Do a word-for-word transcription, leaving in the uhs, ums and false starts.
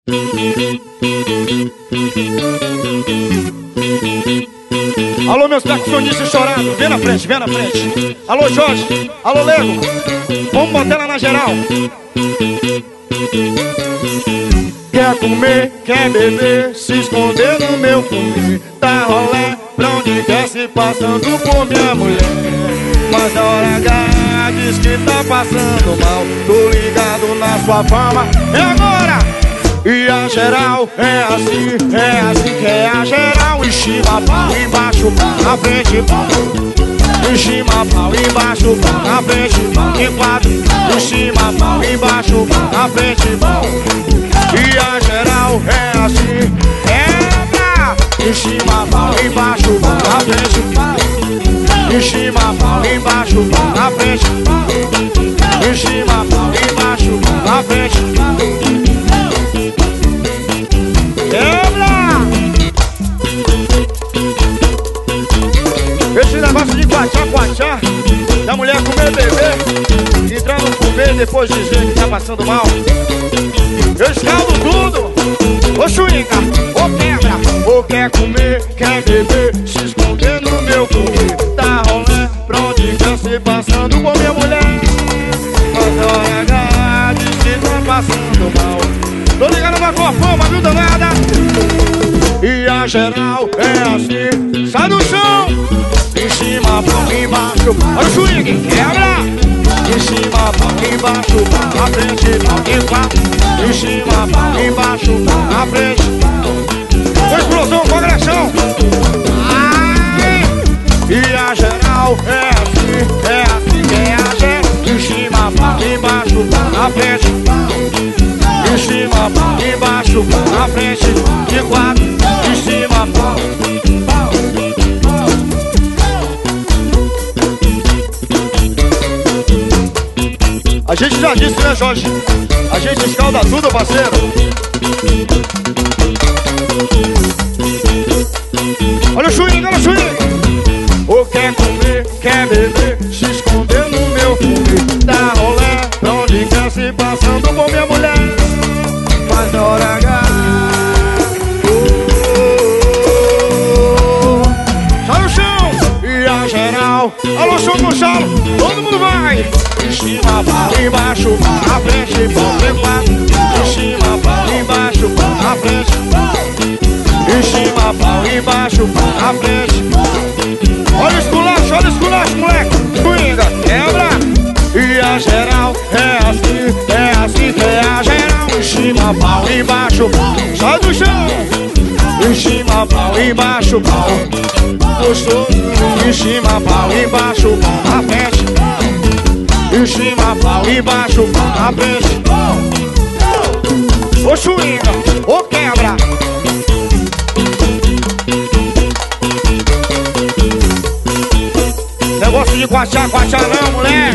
Alô, meus percussionistas chorados, vem na frente, vem na frente. Alô, Jorge, alô, Lego, vamos botar ela na geral. Quer comer, quer beber, se esconder no meu comer. Tá rolé, pra onde quer se passando por minha mulher. Mas a hora H diz que tá passando mal. Tô ligado na sua fama, é agora! E a geral é assim, é assim que é a geral. Em cima, pau, embaixo, na frente, pau. Em cima, pau, embaixo, na frente, em quatro. Em cima, pau, embaixo, na frente, pau. E a geral é assim, é pra. Em cima, pau, embaixo, na frente, pau. Em cima, pau, embaixo, na frente, pau. Em cima, pau, embaixo, na frente, pau. Quebra! Esse negócio de quachá, quachá, da mulher comer bebê, entrar no comer depois dizer que tá passando mal. Eu escaldo tudo, ô chuinga, ô quebra. Ou quer comer, quer beber, se esconder no meu comer. Tá rolando pra onde quer se passando com minha mulher. Mas a hora H diz que tá passando mal. Tô ligado na tua fama, viu danada? E a geral é assim, sai do chão. Em cima, pau, embaixo, olha o swing, quebra. Em cima, pau, embaixo, na frente, pau, em quatro. Em cima, pau, embaixo, na frente. Com explosão, com agressão. Ai! E a geral é assim, é assim, é a geral. Em cima, pau, embaixo, na frente. Em cima, pau, embaixo, na frente, de quatro, em cima, pau, pau, pau. A gente já disse, né, Jorge? A gente escalda tudo, parceiro. Olha o swing, olha o swing. Ou quer comer, quer beber, se esconder no meu comer. Dá rolé, pra onde quer se passando com minha mulher. Mas a hora H, oh, sai no chão. E a geral, alô, chão no chão, todo mundo vai. Em cima, pau, embaixo, na frente, pau, em quatro. Em cima, pau, embaixo, na frente. Em cima, pau, embaixo, na frente. Olha o esculacho, olha o esculacho, moleque. Swinga, quebra. E a geral é assim, é assim que é a geral. Em cima, pau, embaixo, sai do chão. Em cima, pau, embaixo, pau. Gostoso. Em cima, pau, embaixo, pau, na frente. Em cima, pau, embaixo, pau, na frente. Ô chuinga, ô quebra. Negócio de quachá, quachá não, moleque.